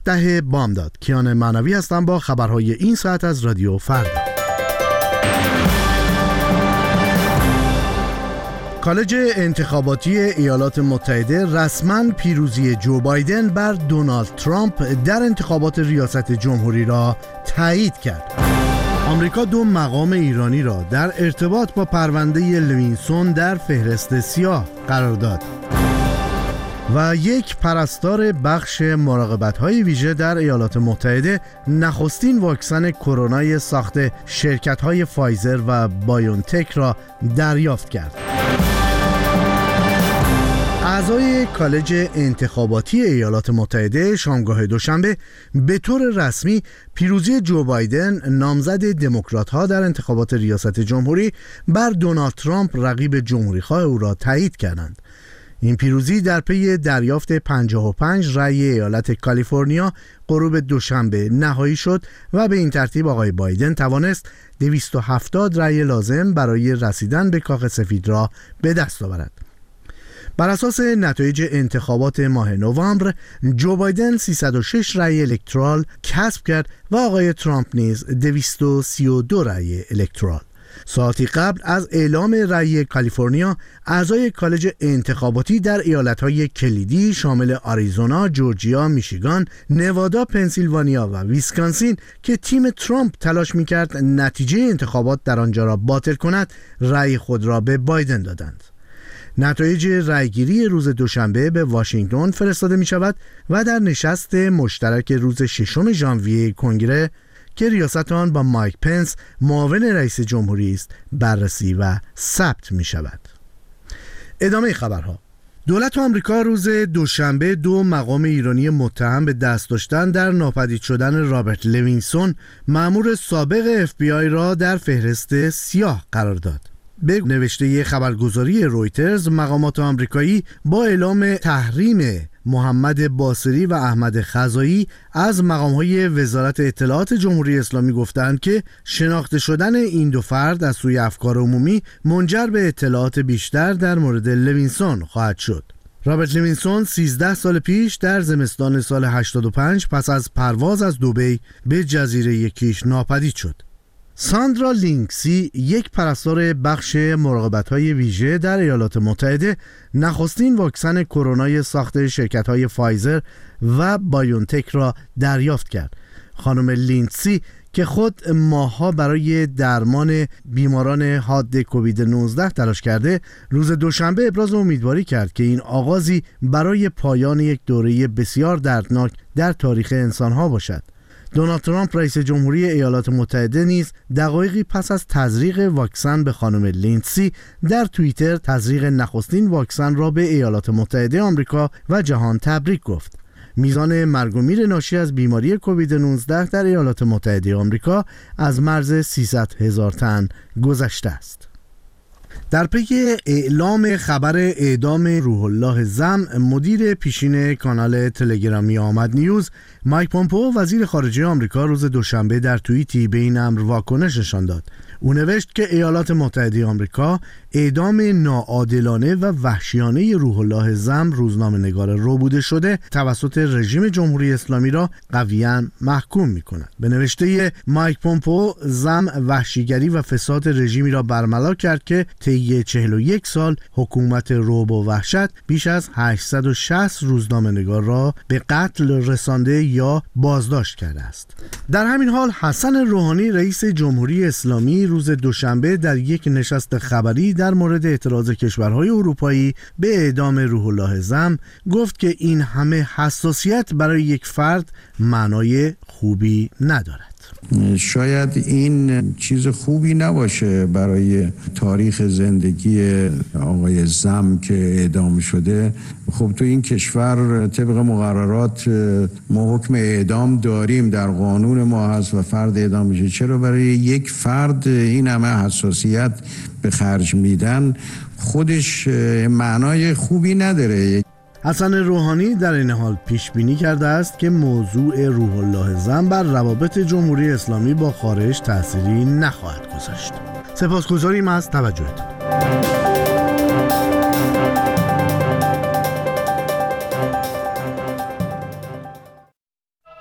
ده بامداد. کیان معنوی هستم با خبرهای این ساعت از رادیو فردا. کالج انتخاباتی ایالات متحده رسما پیروزی جو بایدن بر دونالد ترامپ در انتخابات ریاست جمهوری را تایید کرد. آمریکا 2 مقام ایرانی را در ارتباط با پرونده لوینسون در فهرست سیاه قرار داد. و یک پرستار بخش مراقبت‌های ویژه در ایالات متحده نخستین واکسن کرونای ساخت شرکت‌های فایزر و بایونتک را دریافت کرد. اعضای کالج انتخاباتی ایالات متحده شامگاه دوشنبه به طور رسمی پیروزی جو بایدن نامزد دموکرات‌ها در انتخابات ریاست جمهوری بر دونالد ترامپ رقیب جمهوری‌خواه او را تایید کردند. این پیروزی در پی دریافت 55 رأی ایالت کالیفرنیا غروب دوشنبه نهایی شد و به این ترتیب آقای بایدن توانست 270 رأی لازم برای رسیدن به کاخ سفید را به دست آورد. بر اساس نتایج انتخابات ماه نوامبر، جو بایدن 306 رأی الکترال کسب کرد و آقای ترامپ نیز 232 رأی الکترال. ساعتی قبل از اعلام رأی کالیفرنیا، اعضای کالج انتخاباتی در ایالت‌های کلیدی شامل آریزونا، جورجیا، میشیگان، نوادا، پنسیلوانیا و ویسکانسین که تیم ترامپ تلاش می‌کرد نتیجه انتخابات در آنجا را باطل کند، رأی خود را به بایدن دادند. نتایج رأیگیری روز دوشنبه به واشنگتن فرستاده می‌شود و در نشست مشترک روز 6 ژانویه کنگره که ریاست آن با مایک پنس معاون رئیس جمهوری است بررسی و ثبت می شود. ادامه خبرها. دولت آمریکا روز دوشنبه 2 مقام ایرانی متهم به دست داشتن در ناپدید شدن رابرت لوینسون، مأمور سابق FBI را در فهرست سیاه قرار داد. به نوشته خبرگزاری رویترز، مقامات آمریکایی با اعلام تحریم محمد باصری و احمد خزایی از مقام‌های وزارت اطلاعات جمهوری اسلامی گفتند که شناخته شدن این 2 فرد از سوی افکار عمومی منجر به اطلاعات بیشتر در مورد لوینسون خواهد شد. رابرت لوینسون 13 سال پیش در زمستان سال 85 پس از پرواز از دبی به جزیره کیش ناپدید شد. ساندرا لینکسی، یک پرستار بخش مراقبت‌های ویژه در ایالات متحده، نخستین واکسن کرونای ساخت شرکت‌های فایزر و بایونتک را دریافت کرد. خانم لینکسی که خود ماه‌ها برای درمان بیماران حاد کووید 19 تلاش کرده، روز دوشنبه ابراز امیدواری کرد که این آغازی برای پایان یک دوره بسیار دردناک در تاریخ انسان‌ها باشد. دونالد ترامپ رئیس جمهوری ایالات متحده نیز دقایقی پس از تزریق واکسن به خانم لینسی در توییتر تزریق نخستین واکسن را به ایالات متحده آمریکا و جهان تبریک گفت. میزان مرگ و میر ناشی از بیماری کووید 19 در ایالات متحده آمریکا از مرز 300,000 تن گذشته است. در پی اعلام خبر اعدام روح الله زم، مدیر پیشین کانال تلگرامی آمد نیوز، مایک پومپئو وزیر خارجه آمریکا روز دوشنبه در توییتی به این امر واکنش نشان داد. او نوشت که ایالات متحده آمریکا اعدام ناعادلانه و وحشیانه روح الله زم، روزنامه‌نگار ربوده شده توسط رژیم جمهوری اسلامی را قویاً محکوم می‌کند. به نوشته مایک پومپئو، زم وحشیگری و فساد رژیمی را برملا کرد که طی 41 سال حکومت رعب و وحشت بیش از 860 روزنامه‌نگار را به قتل رسانده یا بازداشت کرده است. در همین حال حسن روحانی رئیس جمهوری اسلامی روز دوشنبه در یک نشست خبری در مورد اعتراض کشورهای اروپایی به اعدام روح الله زم گفت که این همه حساسیت برای یک فرد معنای خوبی ندارد. شاید این چیز خوبی نباشه برای تاریخ زندگی آقای زم که اعدام شده. خب تو این کشور طبق مقررات ما حکم اعدام داریم، در قانون ما هست و فرد اعدام میشه. چرا برای یک فرد این همه حساسیت به خرج میدن؟ خودش معنای خوبی نداره. حسن روحانی در این حال پیش بینی کرده است که موضوع روح الله زم بر روابط جمهوری اسلامی با خارج تأثیری نخواهد گذاشت. سپاسگزاریم از توجهتان.